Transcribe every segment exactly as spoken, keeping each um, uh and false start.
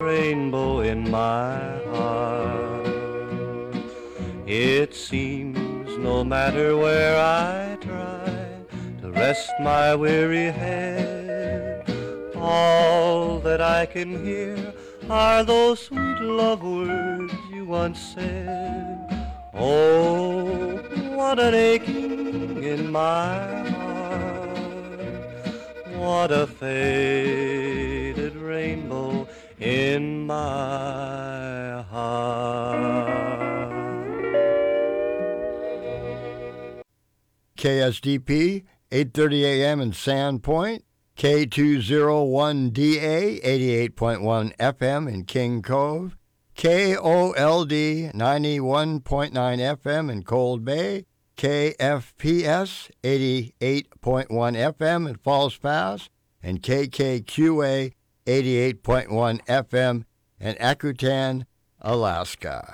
rainbow in my heart. It seems no matter where I try to rest my weary head, all that I can hear are those sweet love words you once said. Oh, what an aching in my heart, what a faded rainbow in my heart. K S D P, eight thirty a.m. in Sandpoint, K two oh one D A, eighty-eight point one F M in King Cove, K O L D, ninety-one point nine F M in Cold Bay, K F P S, eighty-eight point one F M in Falls Pass, and K K Q A, eighty-eight point one F M in Akutan, Alaska.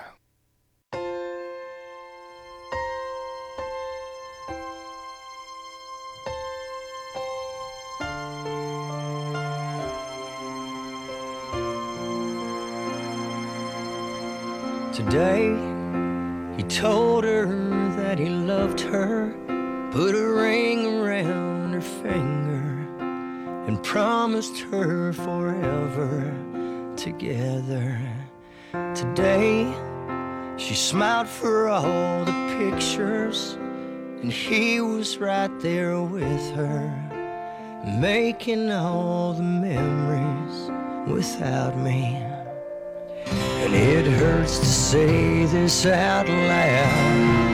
Today, he told her that he loved her, put a ring around her finger, and promised her forever together. Today, she smiled for all the pictures, and he was right there with her, making all the memories without me. And it hurts to say this out loud.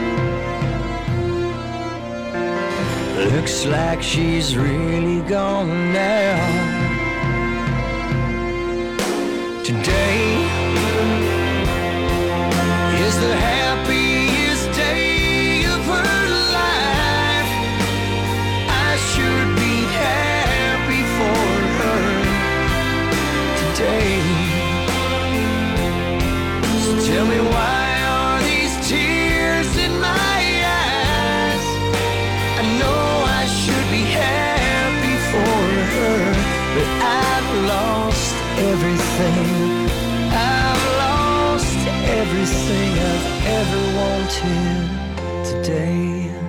Looks like she's really gone now. Today is the happiest day of her life. I should be happy for her today. Tell me, why are these tears in my eyes? I know I should be happy for her, but I've lost everything. I've lost everything I've ever wanted today.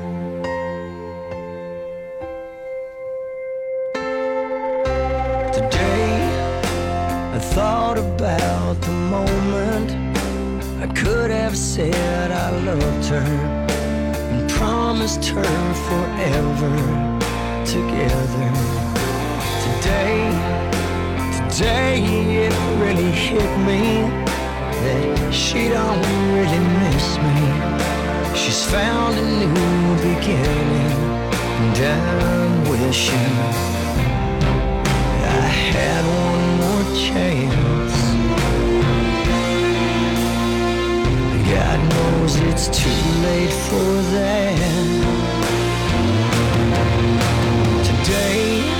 Today, I thought about the moment I could have said I loved her and promised her forever together. Today, today it really hit me that she don't really miss me. She's found a new beginning and I'm wishing I had one more chance. God knows it's too late for that. Today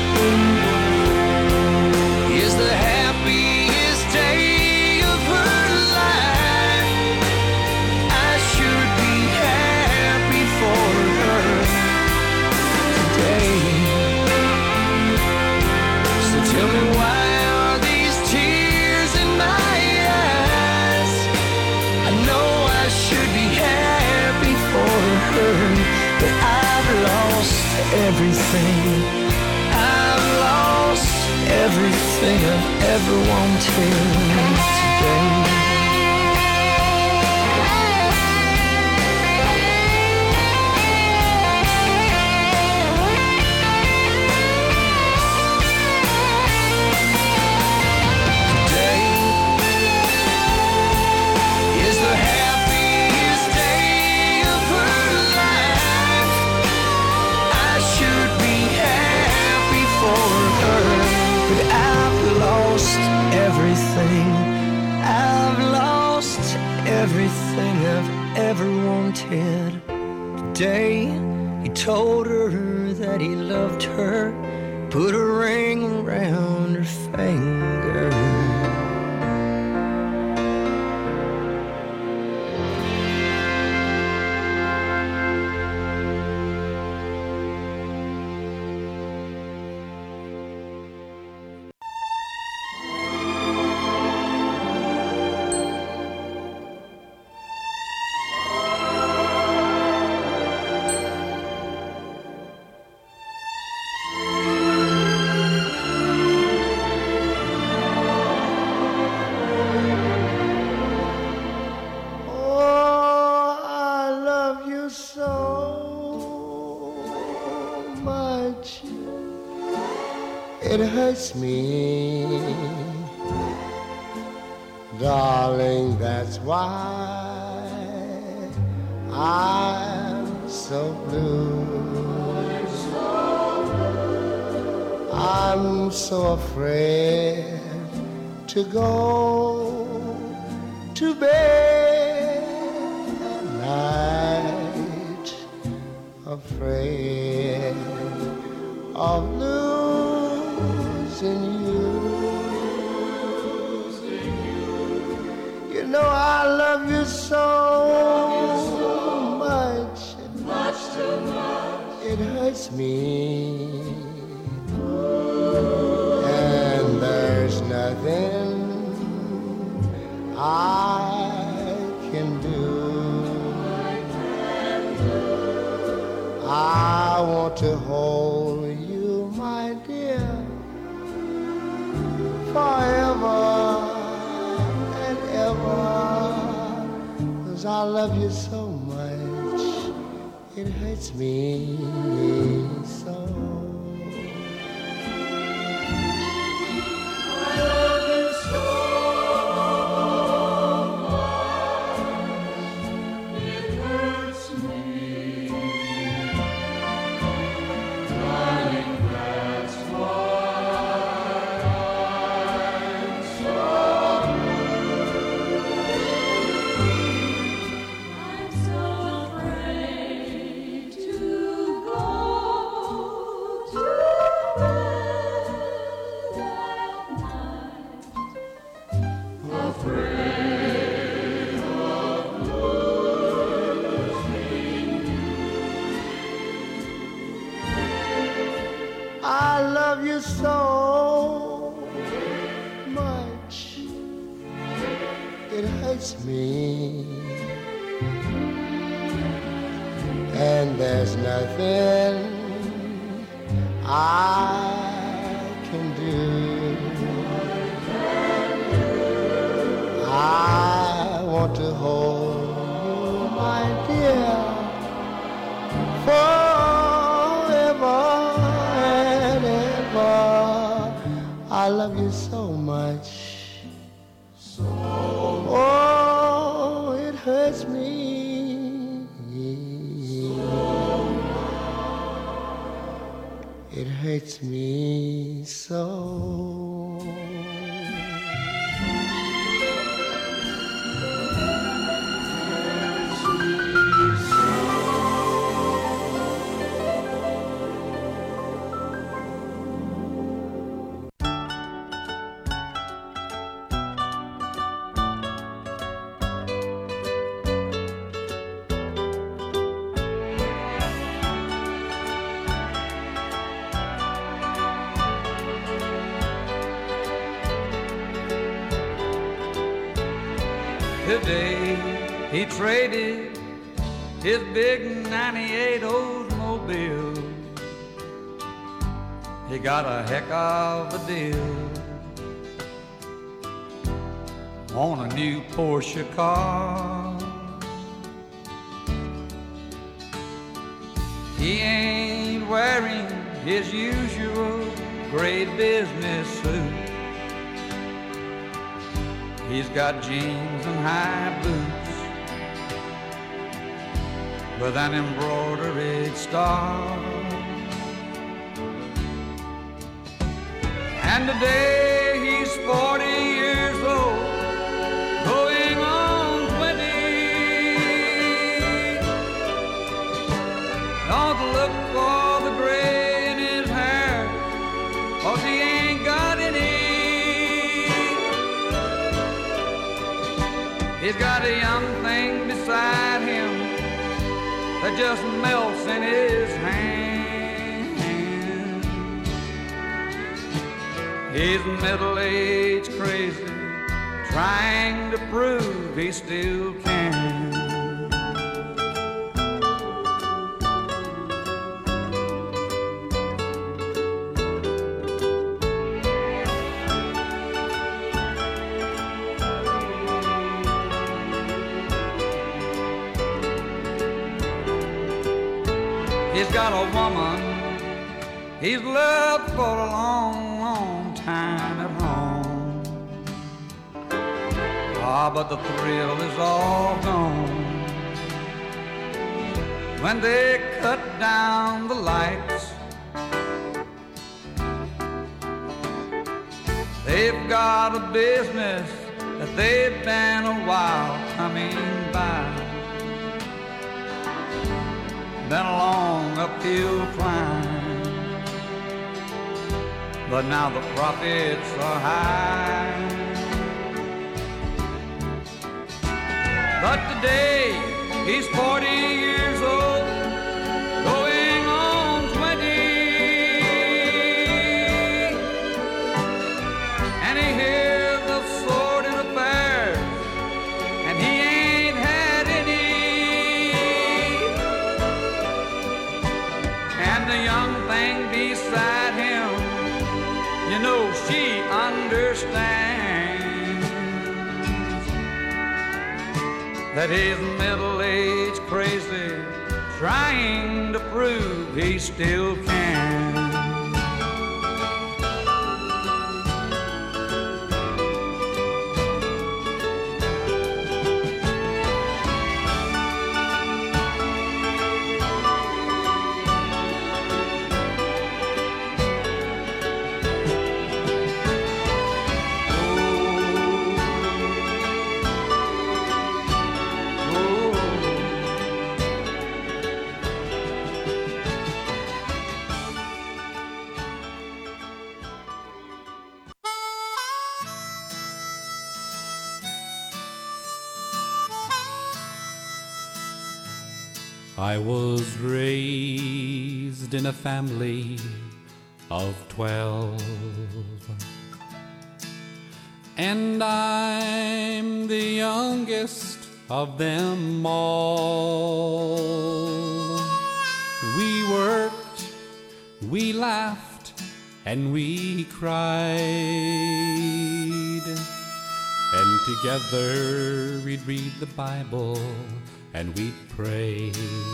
is the happiest day of her life. I should be happy for her today. So tell me, why are these tears in my eyes? I know I should be happy for her, but I've lost everything. I've lost everything I've ever wanted today. Everything I've lost, everything I've ever wanted. Today, he told her that he loved her, put a ring around her finger. hurts me. Darling, that's why I'm so blue. I'm so afraid to go to bed at night, afraid of losing you. You know I love you so much, much too much. It hurts me. And there's nothing I can do. I want to hold you, my dear, forever and ever, 'cause I love you so much, it hurts me so. I love you so much, it hurts me. And there's nothing I can do. I want to hold you, my dear, forever. I love you so much. So oh, it hurts me. So it hurts me so. Today he traded his big ninety-eight Oldsmobile. He got a heck of a deal on a new Porsche car. He ain't wearing his usual gray business suit. He's got jeans and high boots with an embroidered star. And today he's forty years old, going on twenty. Don't look for the gray in his hair, 'cause he ain't got any. He's got a young thing beside him that just melts in his hand. He's middle-aged crazy, trying to prove he still can. He's got a woman he's loved for a long, long Ah, but the thrill is all gone when they cut down the lights. They've got a business that they've been a while coming by. Been a long uphill climb, but now the profits are high. But today he's forty years old, going on twenty, and he hears the sordid affairs, and he ain't had any. And the young thing beside him, you know she understands that he's middle-aged crazy, trying to prove he still can. I was raised in a family of twelve, and I'm the youngest of them all. We worked, we laughed, and we cried, and together we'd read the Bible and we'd pray.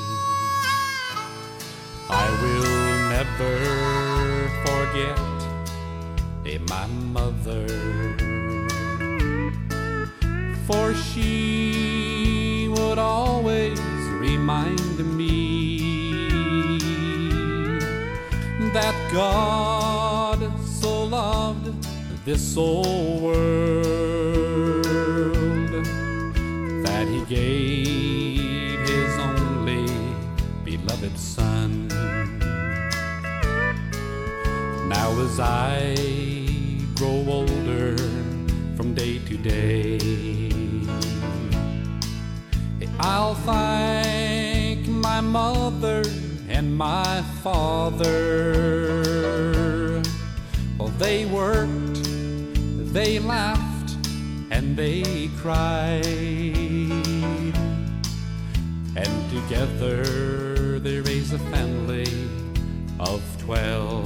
I will never forget eh, my mother, for she would always remind me that God so loved this old world that he gave his only beloved Son. Now as I grow older from day to day, I'll thank my mother and my father. Well, they worked, they laughed, and they cried, and together they raised a family of twelve.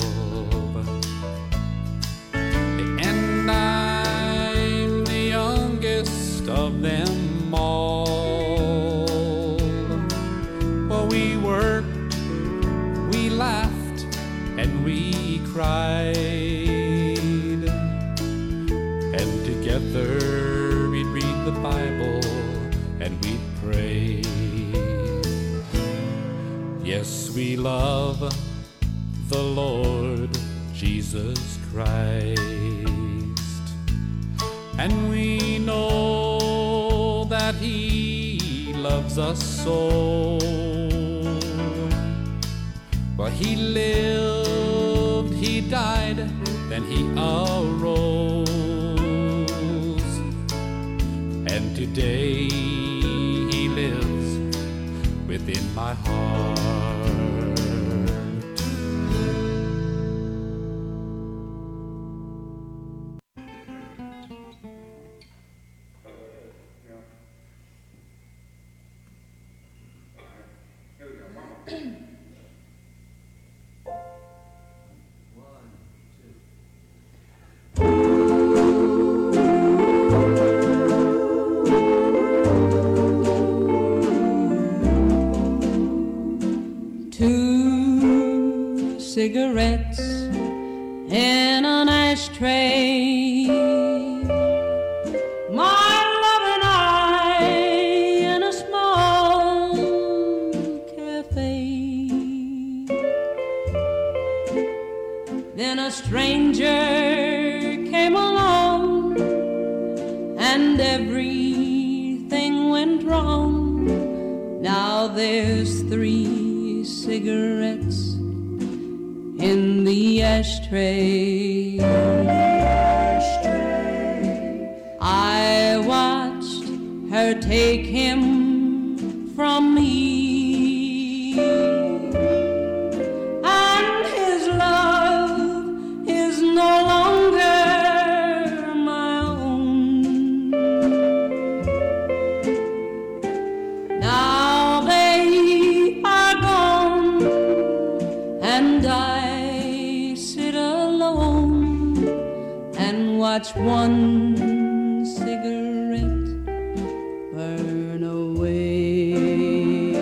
And I'm the youngest of them all. Well, we worked, we laughed, and we cried, and together we'd read the Bible and we'd pray. Yes, we love the Lord Jesus Christ, and we know that he loves us so. Well, he lived, he died, then he arose, and today he lives within my heart. Cigarettes in an ashtray. My lover and everything went wrong. Now there's three cigarettes in the ashtray. I watched her take him from me, and his love is no longer my own. Now they are gone, and I sit alone and watch one cigarette burn away.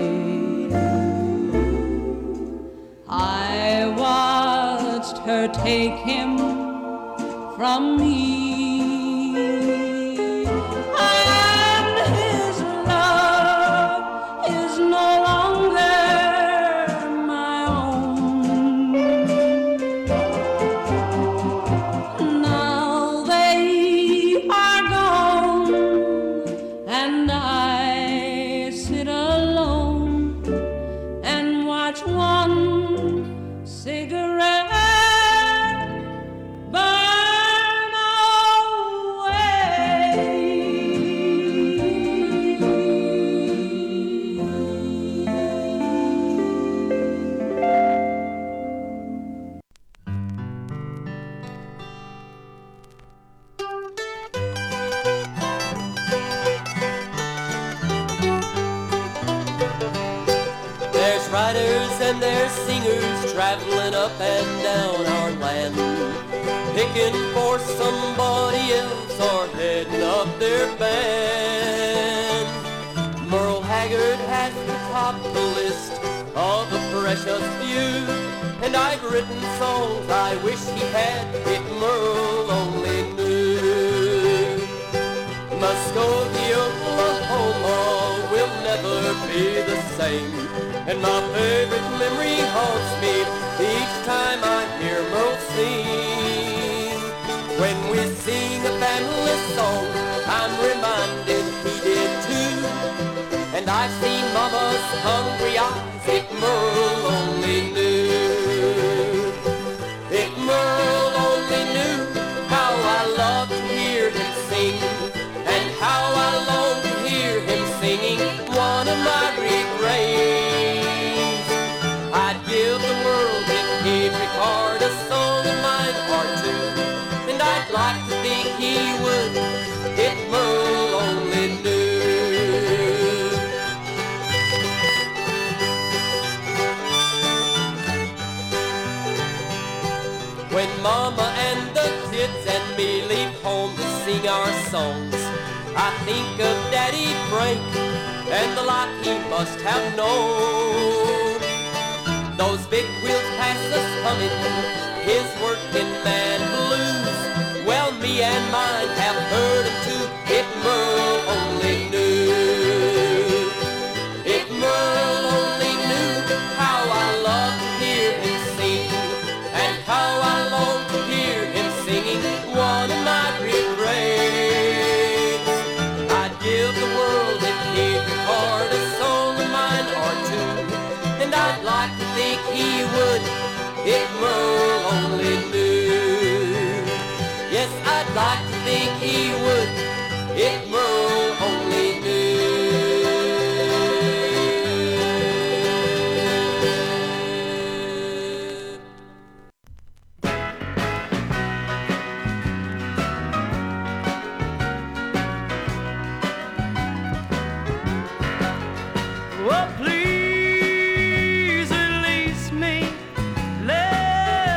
I watched her take him from me, and his love is no longer my own. Now they are gone, and I sit alone and watch one cigarette burn away. There's riders and there's singers traveling up and down our land, picking for somebody else or heading up their band. Merle Haggard has topped the list of the precious few, and I've written songs I wish he had if Merle only knew. Muskogee, Oklahoma will never be the same, and my favorite memory haunts me each time I hear Merle sing. When we sing a family song, I'm reminded he did too, and I've seen Mama's hungry eyes if Merle only knew. If Merle only knew how I love to hear him sing, and how I long to hear him singing one of my refrains. I'd give the world if he'd record a song of mine or two, and I'd like to think he would if Merle only knew. When Mama and the kids and me leave home to sing our songs, I think of Daddy Frank and the life he must have known. Those big wheels pass us humming his working man blues. Well, me and mine have heard him too if Merle only knew. If Merle only knew how I love to hear him sing, and how I long to hear him singing one of my refrains. I'd give the world if he'd record a song of mine or two, and I'd like to think he would if Merle only knew. Yes, I'd like to think he would if Merle only knew. Oh, please release me, let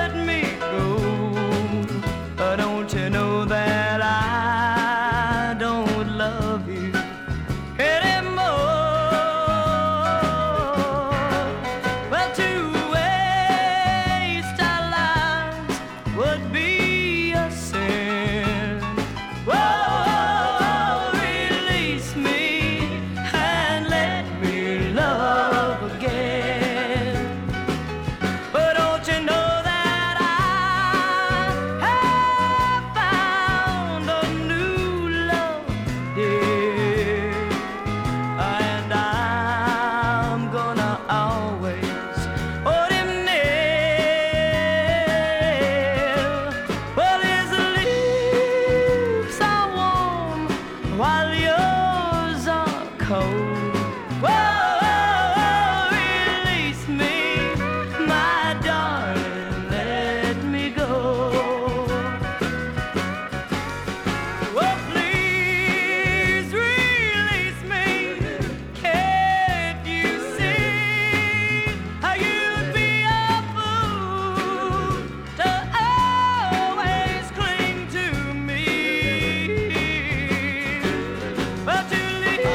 while yours are cold. Whoa, release me, my darling, let me go. Oh, please release me. Can't you see how you'd be a fool to always cling to me? But to leave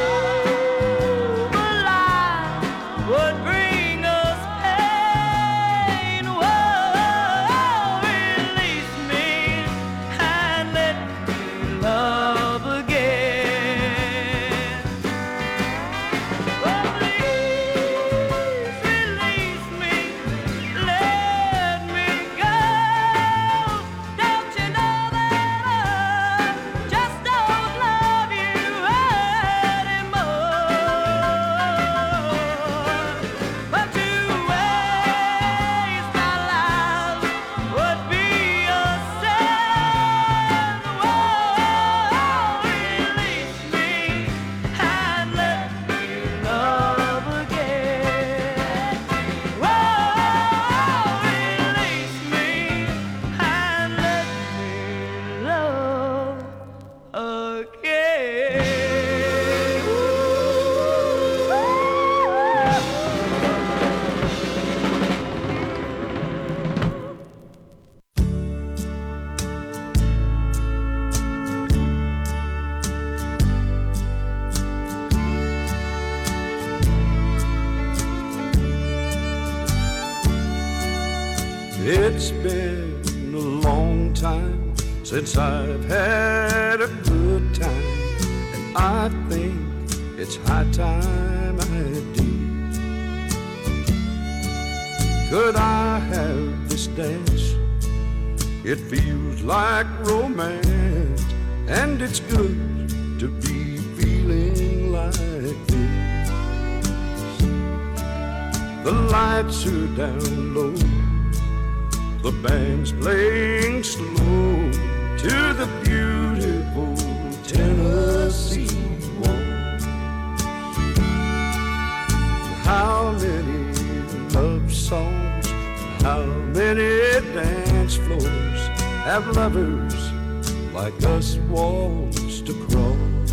alive would bring us pain. Whoa, release me and let me love again. Oh, please release me, let me go. Don't you know that I just don't love you anymore? But to waste my life would be a sin. Whoa, release me and let me love again. Whoa, release me and let me love again. It's been a long time since I've had a good time, and I think it's high time I did. Could I have this dance? It feels like romance, and it's good to be feeling like this. The lights are down low, the band's playing slow to the beautiful Tennessee waltz. How many love songs, how many dance floors have lovers like us waltzed across?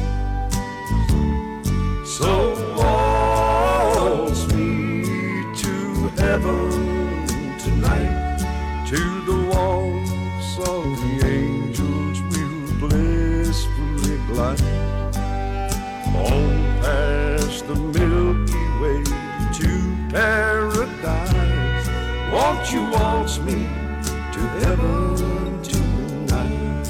So waltz me to heaven tonight, to the waltz of the angels we'll blissfully glide, on past the Milky Way to paradise. Won't you waltz me to heaven tonight?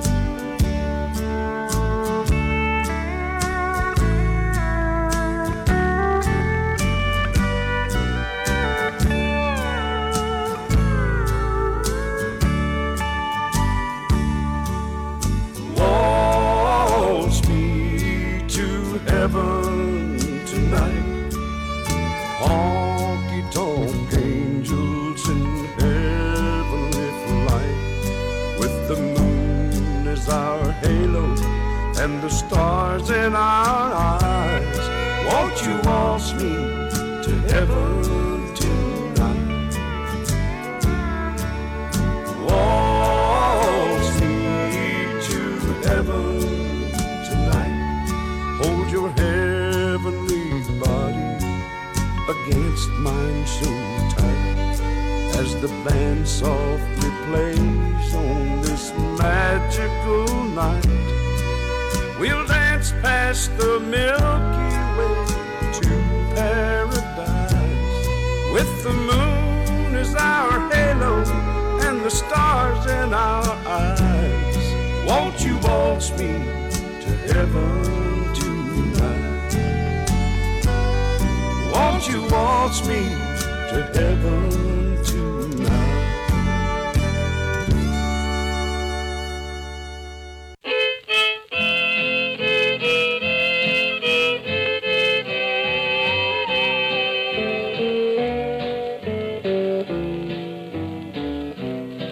Waltz me to heaven tonight, honky-tonk angels in heavenly flight, with the moon as our halo and the stars in our eyes. Won't you waltz me to heaven tonight? Waltz me to heaven tonight, hold your heavenly body against mine so tight, as the band softly plays on this magical night. We'll dance past the Milky Way to paradise, with the moon as our halo and the stars in our eyes. Won't you waltz me to heaven tonight? Won't you waltz me to heaven tonight?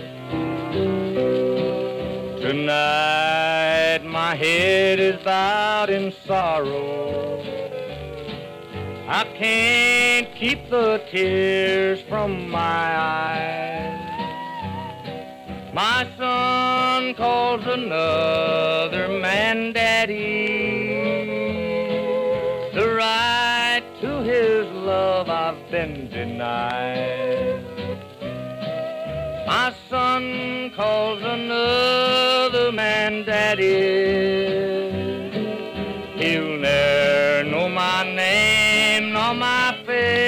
Tonight my head is bowed out in sorrow. I can't keep the tears from my eyes. My son calls another man daddy. The right to his love I've been denied. My son calls another man daddy. He'll ne'er know my name nor my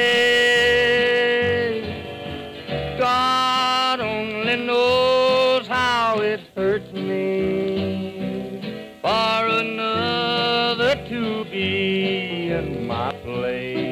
face. God only knows how it hurts me for another to be in my place.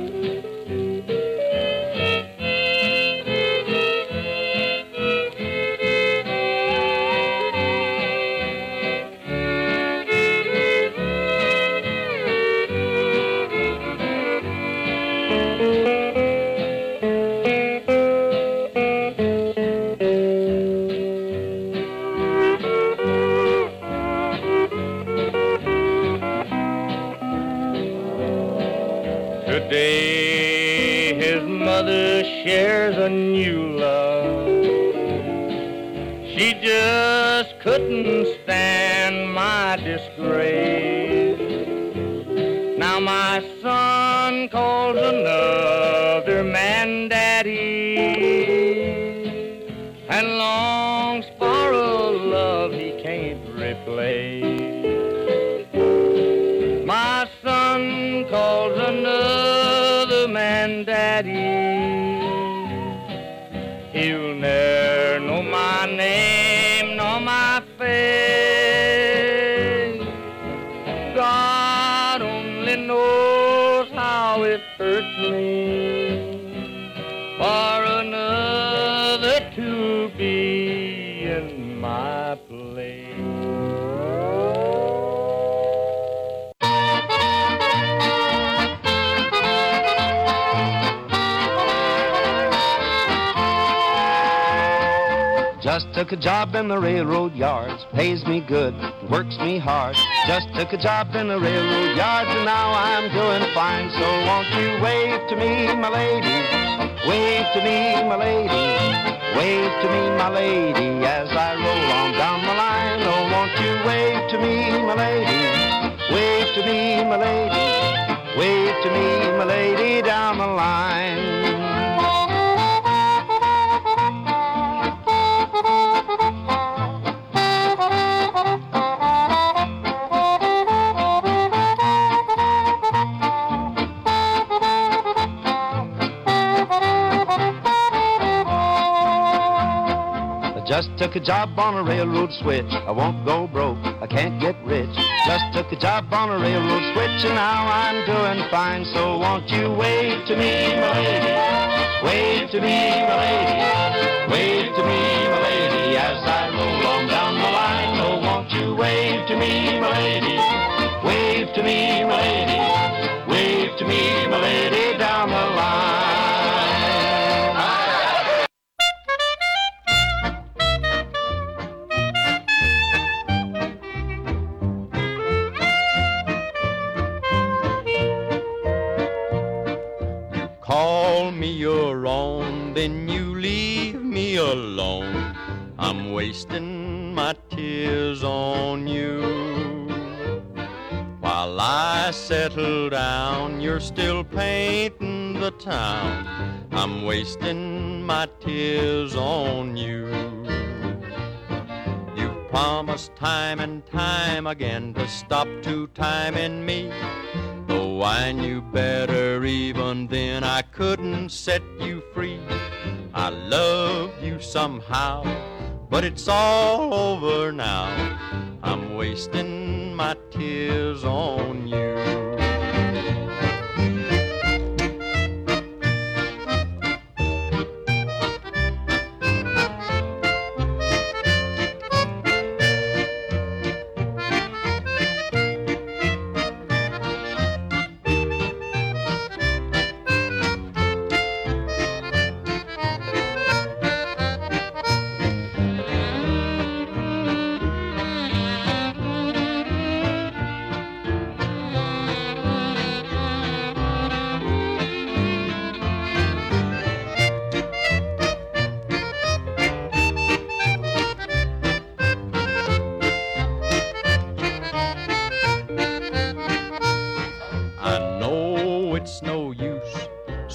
Today his mother shares a new love. She just couldn't stand my disgrace. Now my son calls another man daddy and longs for a love he can't replace. My son calls another man daddy. He'll ne'er know my name nor my face. God only knows how it hurts me for another to be in my place. Just took a job in the railroad yards, pays me good, works me hard. Just took a job in the railroad yards and now I'm doing fine. So won't you wave to me, my lady, wave to me, my lady, wave to me, my lady, as I roll on down the line. Oh, won't you wave to me, my lady, wave to me, my lady, wave to me, my lady, down the line. Just took a job on a railroad switch. I won't go broke, I can't get rich. Just took a job on a railroad switch and now I'm doing fine. So won't you wave to me, my lady, wave to me, my lady, wave to me, my lady, as I roll on down the line. Oh, won't you wave to me, my lady, wave to me, my lady, wave to me, my lady, down the line. Call me your own, then you leave me alone. I'm wasting my tears on you. While I settle down, you're still painting the town. I'm wasting my tears on you. You promised time and time again to stop two-timing me. Though I knew better even then, I couldn't set you free. I loved you somehow, but it's all over now. I'm wasting my tears on you.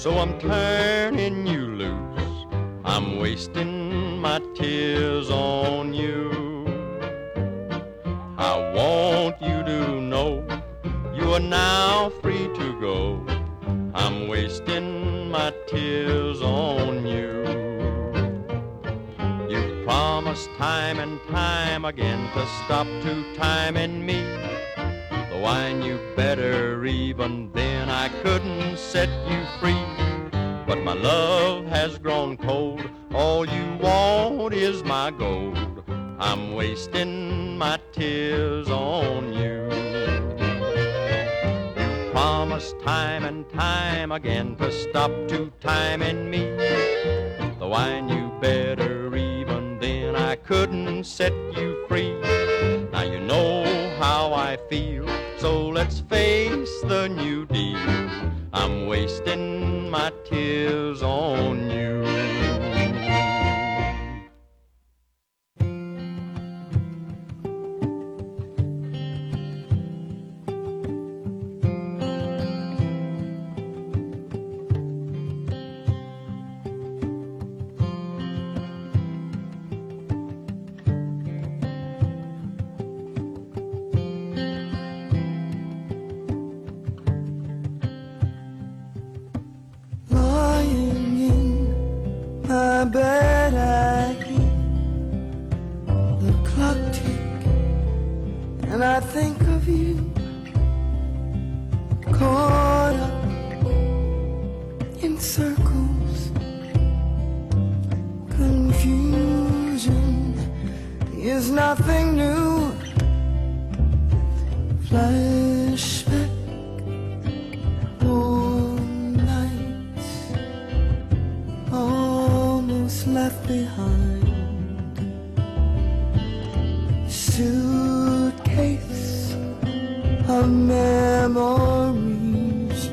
so I'm turning you loose. I'm wasting my tears on you. I want you to know you are now free to go. I'm wasting my tears on you. You promised time and time again to stop to time in me. Though I knew better even then, I couldn't set you free. But my love has grown cold, all you want is my gold. I'm wasting my tears on you. You promised time and time again to stop to time in me. Though I knew better even then, I couldn't set you free. Now you know how I feel, so let's face the new deal. I'm wasting my tears on you. My bed, I hear the clock tick, and I think of you, caught up in circles. Confusion is nothing new. Flashback, all nights, almost left behind. Suitcase of memories.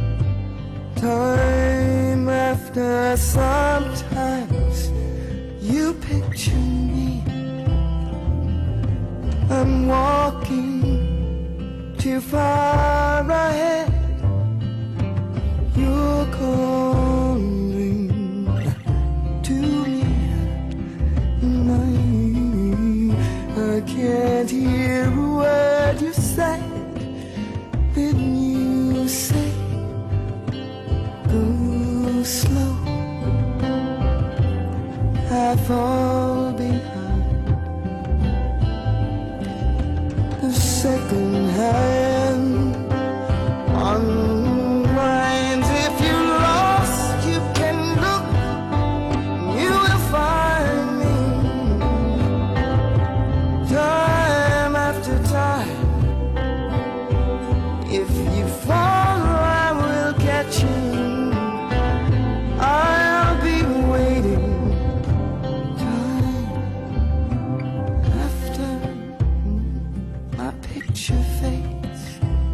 Time after, sometimes you picture me. I'm walking too far ahead. You're calling to me, and I, I can't hear a word you said. Didn't you say, go slow? I fall behind. The second hand unwinds. If you're lost, you can look, you will find me. Time after time. If you fall, I will catch you. I'll be waiting. Time after my picture fades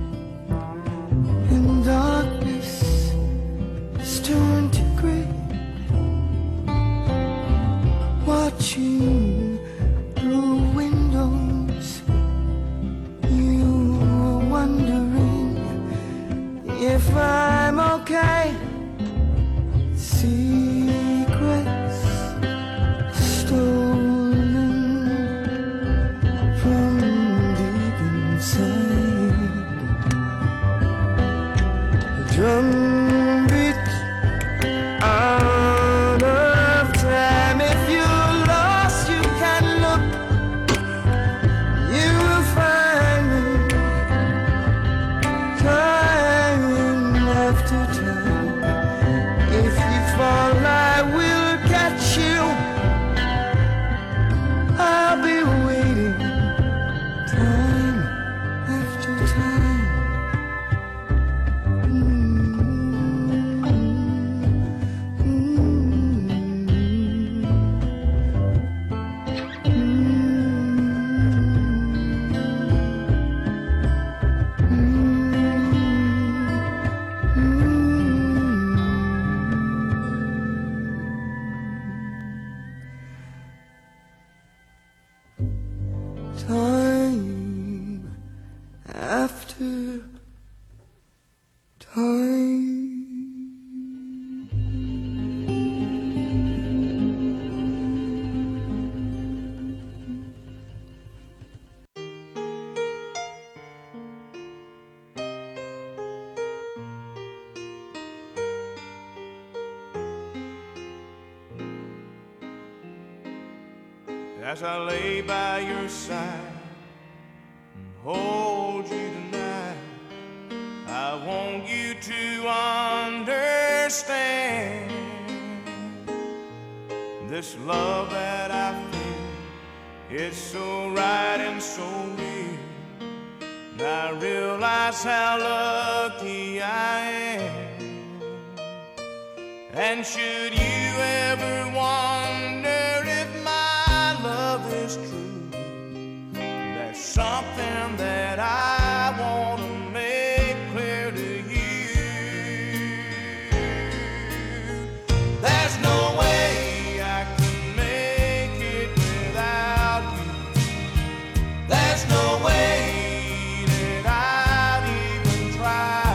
and darkness is turned to gray. Watching through windows, you are wondering if I'm okay. Secrets stolen from deep inside. The drum beat out of time. If you're lost, you can look, you will find me. Time after time. If you fall, I will catch you. I'll be waiting. Time after time. Time after time. as I lay by your side and hold you tonight. I want you to understand this love that I feel, it's so right and so real. And I realize how lucky I am. And should you ever wonder if my love is true, there's something that I want to make clear to you. There's no way I can make it without you. There's no way that I'd even try.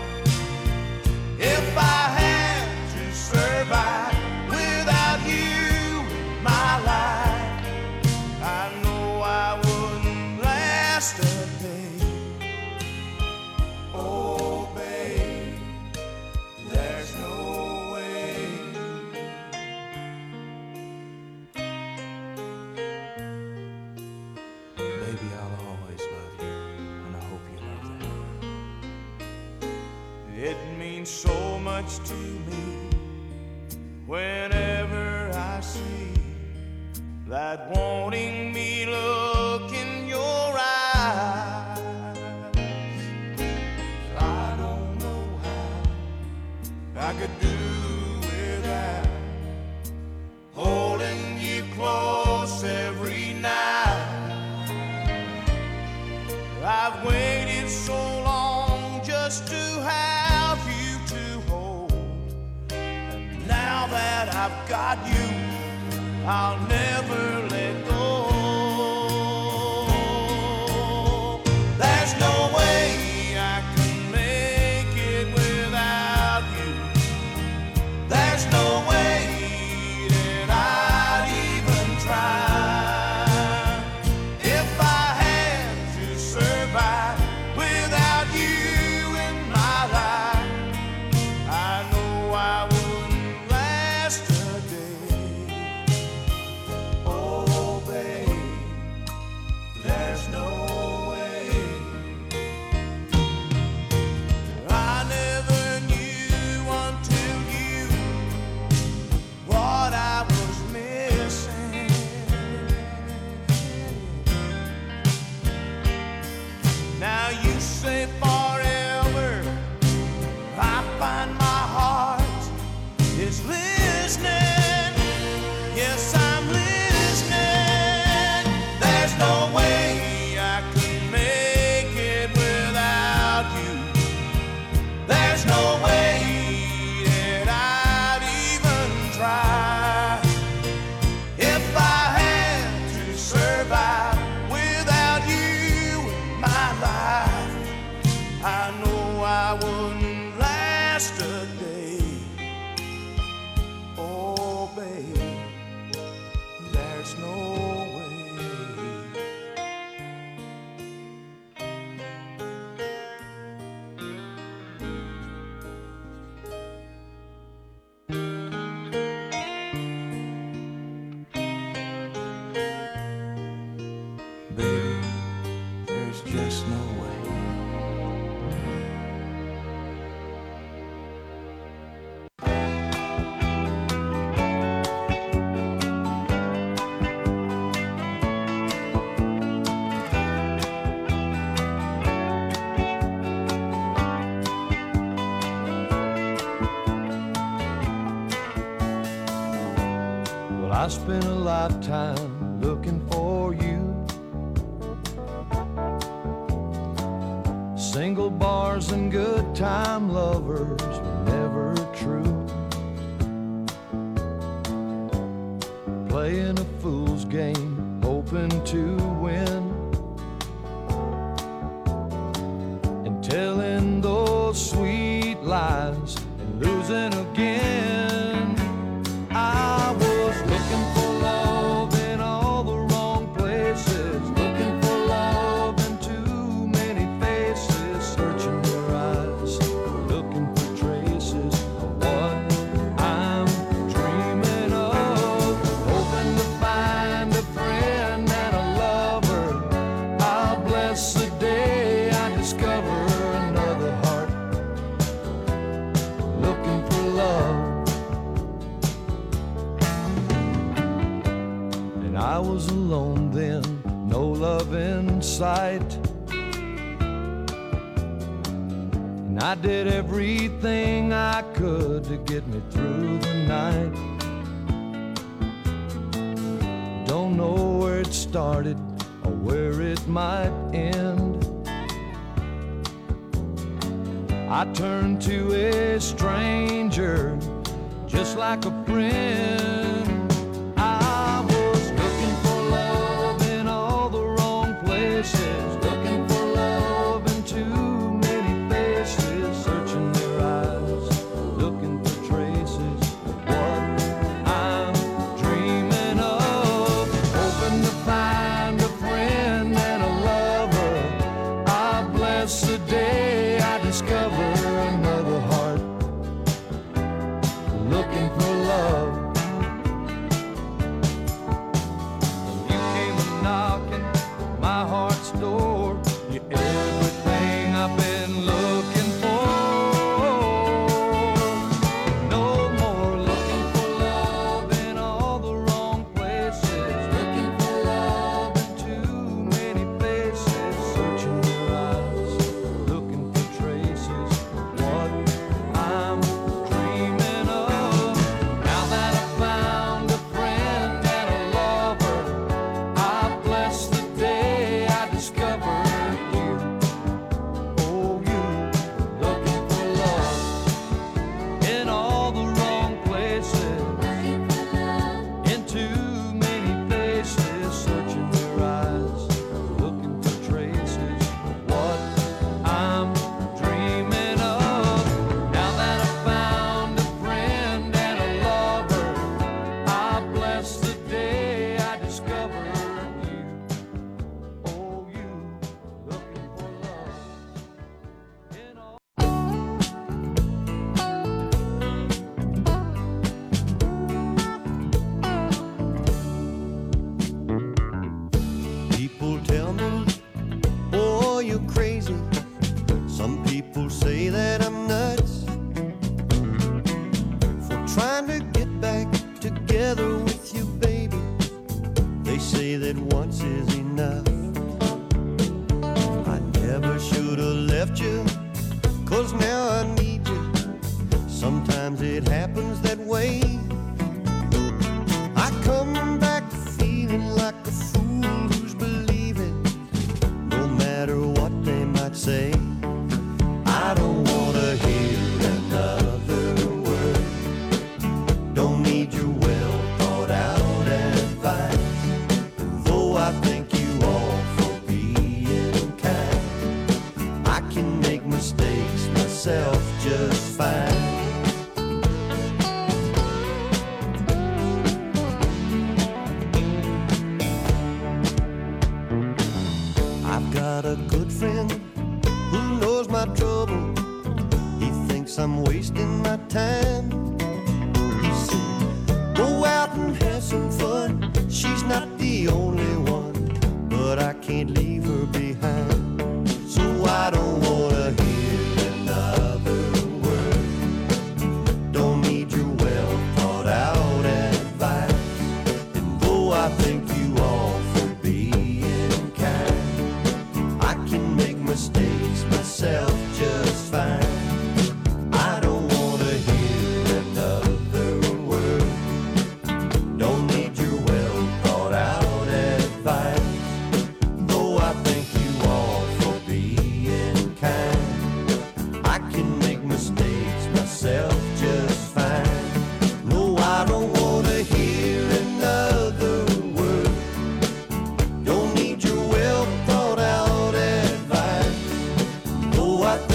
If I had to survive without you in my life, I know I wouldn't last a day. Oh, babe, there's no way. Baby, I'll always love you, and I hope you know that. It means so much to me whenever I see that wanting me look in your eyes. I don't know how I could do without holding you close every night. I've waited so long just to have you to hold, and now that I've got you, I'll never let go. There's no way I can make it without you. There's no way that I'd even try. If I had to survive without you in my life, I know I wouldn't last a day. Oh, babe, there's no way. I never knew until you what I was missing. Now you say forever, I find my heart is listening. Yes, I'm listening. There's no way I can make it without you. There's no way that I'd even try. If I had to survive without you in my life, I know I wouldn't last a day. Oh, babe, there's no way. Baby, there's just no way. Well, I spent a lifetime looking for you. Single bars and good time lovers were never true. Playing a fool's game, hoping to win, and telling those sweet lies and losing again. I was looking for love in all the wrong places, looking for love in too many faces, searching your eyes, looking for traces of what I'm dreaming of, hoping to find a friend And I did everything I could to get me through the night. Don't know where it started or where it might end. I turned to a stranger just like a friend. I was looking for love in all the wrong places, looking for love in too many faces, searching their eyes, looking for traces of what I'm dreaming of, hoping to find a friend and a lover. I bless the day I discover another heart looking for love. You came a knocking at my heart's door. You're everything I've been looking for. No more looking for love in all the wrong places, looking for love in too many faces, searching your eyes, looking for traces of what I'm dreaming of. Now that I found a friend and a lover, I bless the day I discovered you. Oh, you looking for love in all the wrong places, in too many faces, searching your eyes, looking for traces of what I'm dreaming of. Now that I found a friend and a lover, I bless the day I discovered you. Oh, you looking for love in all. People tell me, oh, you're crazy. Some people say that I'm nuts for trying to get back together with you, baby. They say that once is enough. I never should have left you, 'cause now I need you. Sometimes it happens that way. I come back feeling like a fool who's believing, no matter what they might say. I don't wanna hear another word. Don't need your well thought out advice. Though I thank you all for being kind, I can make mistakes myself just fine. I've got a good friend who knows my trouble. He thinks I'm wasting my time. He said, go out and have some fun. She's not the only one, but I can't leave her behind. So I don't wanna hear another word. Don't need your well thought out advice. And though I thank you all for being kind, I can make mistakes myself just fine. I don't wanna hear another word. Don't need your well thought out advice. Though I thank you all for being kind, I can make mistakes myself just fine. No, I don't wanna hear another word. Don't need your well thought out advice. Though I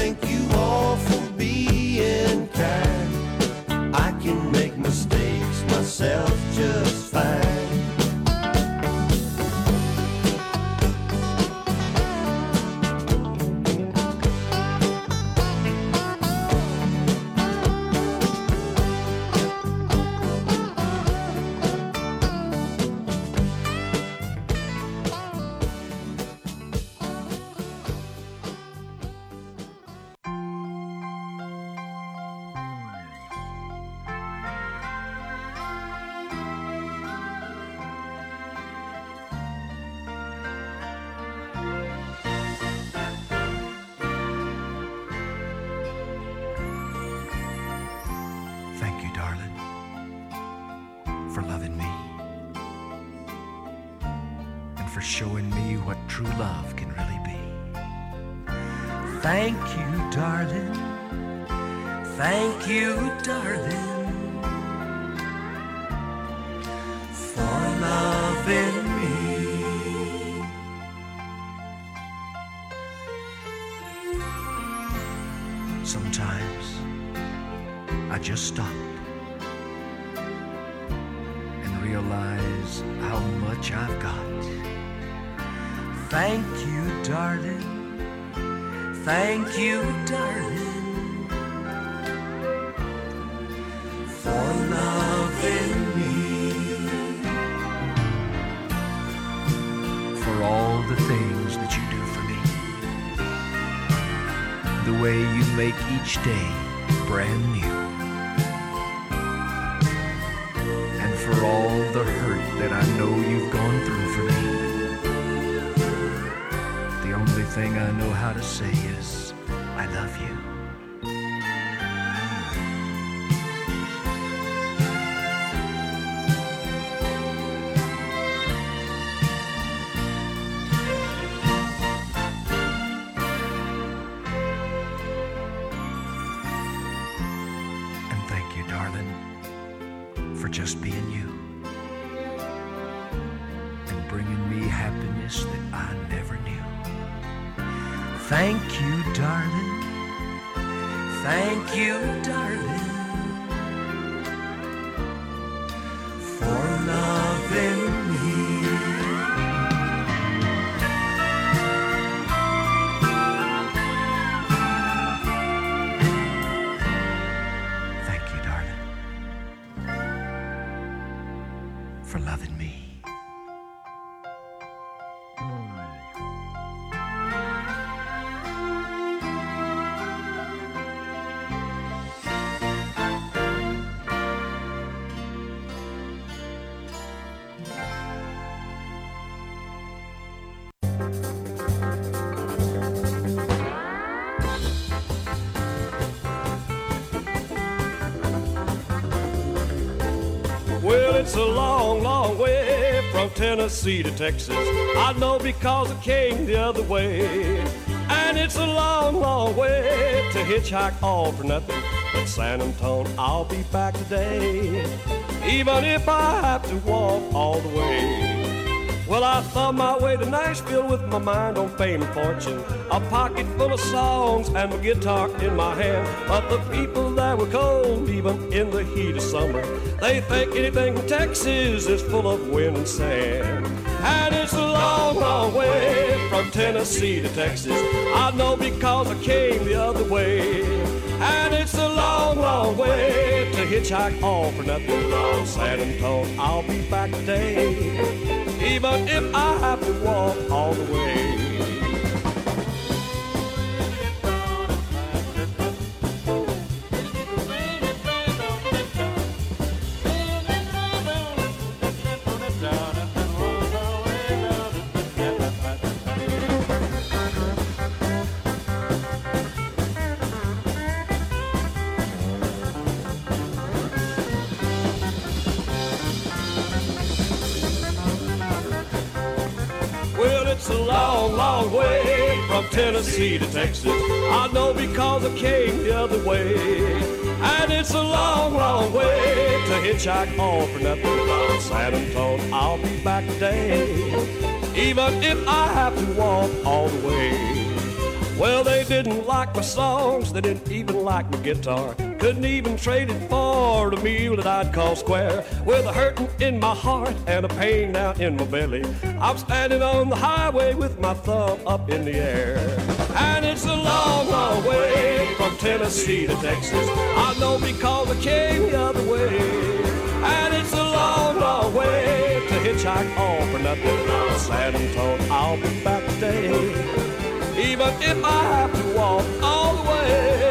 loving me and for showing me what true love can really be. Thank you, darling. Thank you, darling, for loving me. Sometimes I just stop and realize how much I've got. Thank you, darling. Thank you, darling, for loving me. For all the things that you do for me. The way you make each day brand new. And for all the hurt that I know you've gone through for me. The only thing I know how to say is, I love you. And thank you, darling, for just being you. And bringing me happiness that I never knew. Thank you, darling. Thank you, darling, for loving me. Thank you, darling, for loving me. Well, it's a long, long way from Tennessee to Texas. I know because I came the other way. And it's a long, long way to hitchhike all for nothing. But San Antonio, I'll be back today, even if I have to walk all the way. Well, I thought my way to Nashville with my mind on fame and fortune, a pocket full of songs and my guitar in my hand. But the people there were cold, even in the heat of summer. They think anything in Texas is full of wind and sand. And it's a long, long way from Tennessee to Texas. I know because I came the other way. And it's a long, long way to hitchhike all for nothing from San Antonio. I'll be back today, even if I have to walk all the way. It's a long, long way from Tennessee to Texas. I know because I came the other way. And it's a long, long way to hitchhike all for nothing from San Antonio. I'll be back today, even if I have to walk all the way. Well, they didn't like my songs, they didn't even like my guitar. Couldn't even trade it for the meal that I'd call square. With a hurting in my heart and a pain down in my belly, I'm standing on the highway with my thumb up in the air. And it's a long, long way from Tennessee to Texas. I know because I came the other way. And it's a long, long way to hitchhike all for nothing from San Antonio. I'll be back today, even if I have to walk all the way.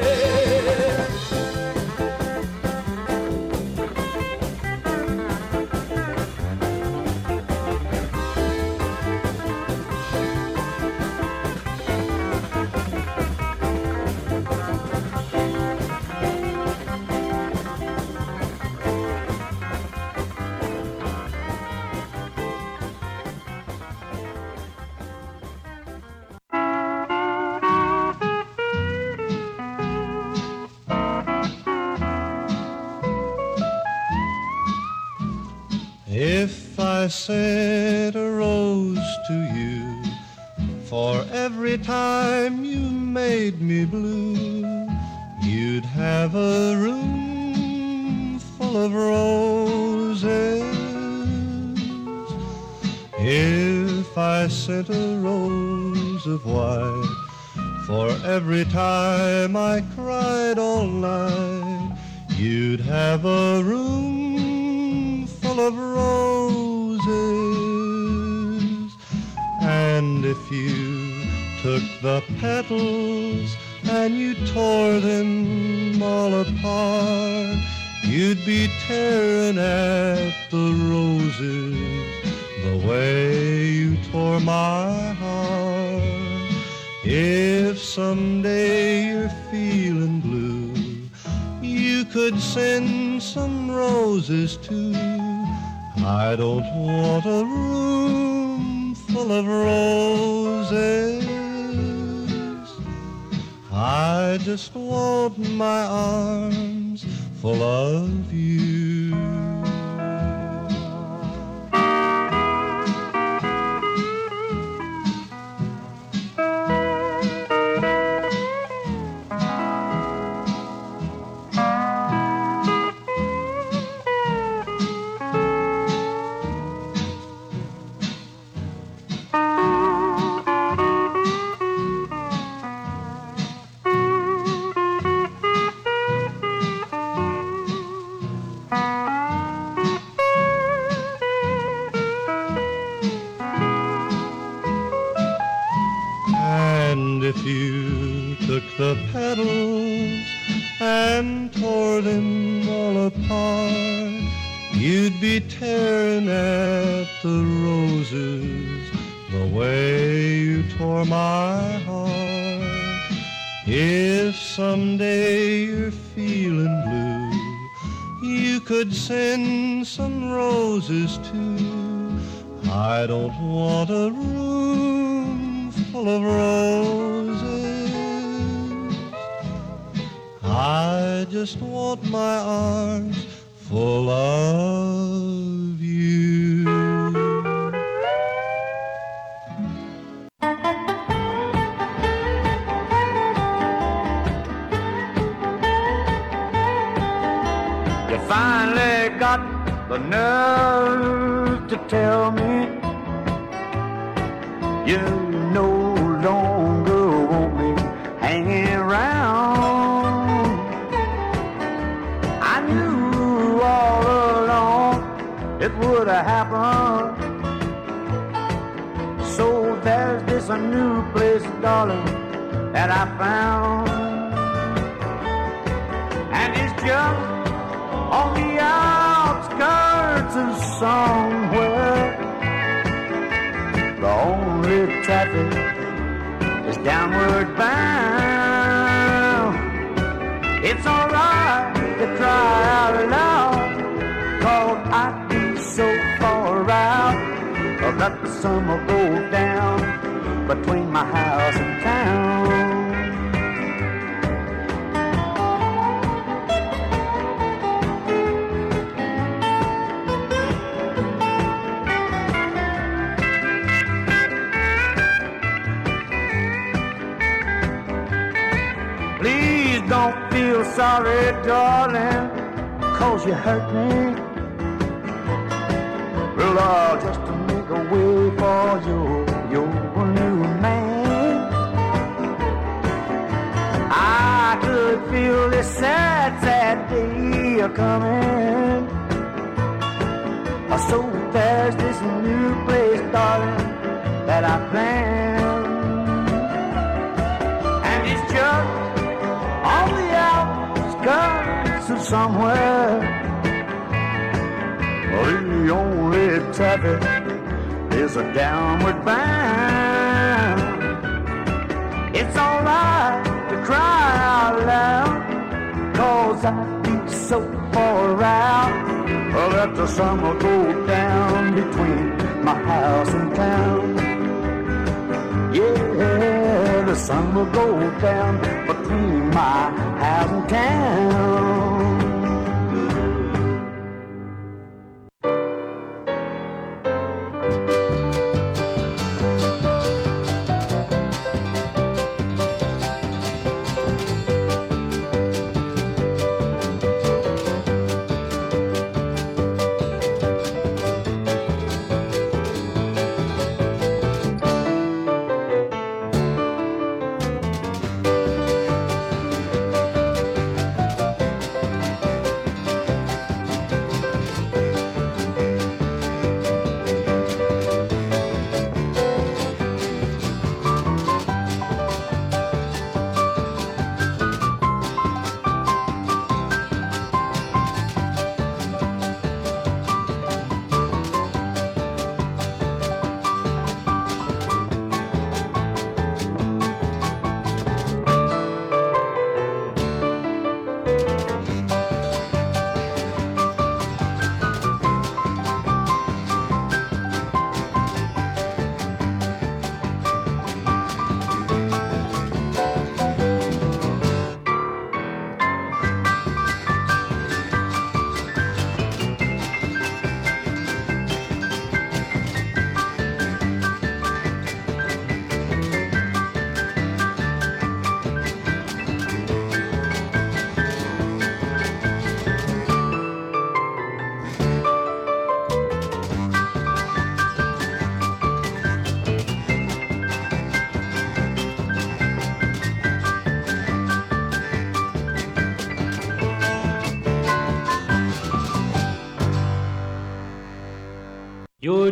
I sent a rose to you for every time you made me blue, you'd have a room full of roses. If I sent a rose of white for every time I cried all night, you'd have a room full of roses. And if you took the petals and you tore them all apart, you'd be tearing at the roses the way you tore my heart. If someday you're feeling blue, you could send some roses too. I don't want a room full of roses. I just want my arms full of you. The petals and tore them all apart, you'd be tearing at the roses the way you tore my heart. If someday you're feeling blue, you could send some roses too. I don't want a room full of roses. I just want my arms full of you. You finally got the nerve to tell me you no longer want me hanging around. It would have happened. So there's this a new place, darling, that I found, and it's just on the outskirts of somewhere. The only traffic is downward bound. It's alright to cry out loud, 'cause I so far out that the sun will go down between my house and town. Please don't feel sorry, darling, 'cause you hurt me. Well, just to make a way for you, your new man. I could feel this sad, sad day coming. So there's this new place, darling, that I planned, and it's just on the outskirts of somewhere. The only traffic is a downward bound. It's alright to cry out loud, 'cause I'd be so far out that the sun will go down between my house and town. Yeah, the sun will go down between my house and town. Your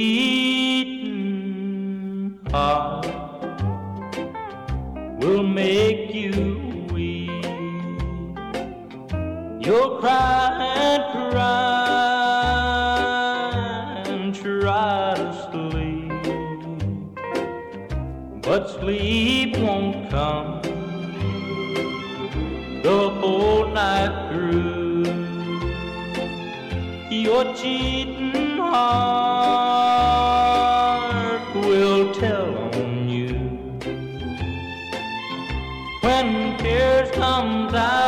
cheating heart will make you weep. You'll cry and cry and try to sleep, but sleep won't come the whole night through. Your cheating heart will tell on you when tears comes out